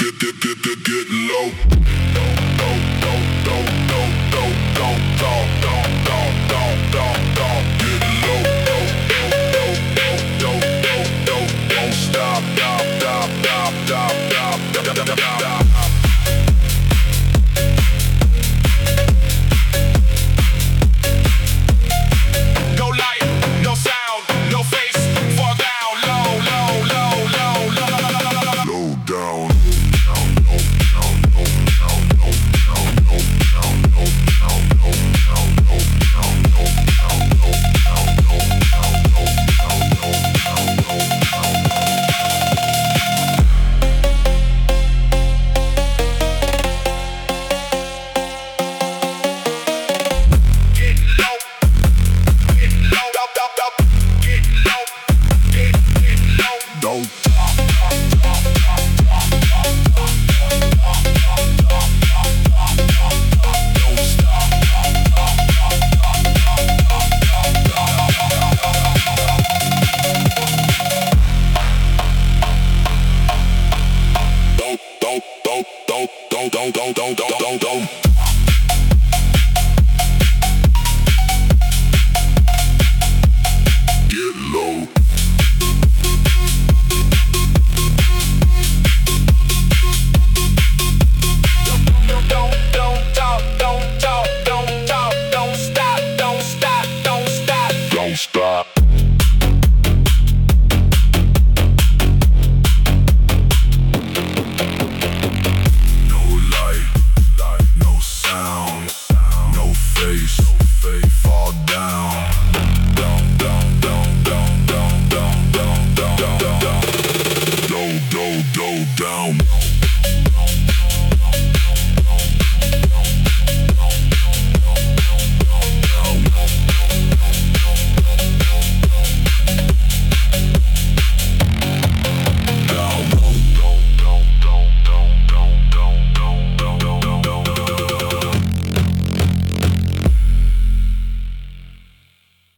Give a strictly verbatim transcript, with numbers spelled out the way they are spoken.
get get get get get low. Don't don't don't don't don't don't don't don't don't don't don't don't get low. Don't don't don't don't don't don't don't stop stop stop stop stop stop stop stop. No light, no sound, no face, fall down, low, low, low, low, low, low down. Don't don't don't don't don't don't don't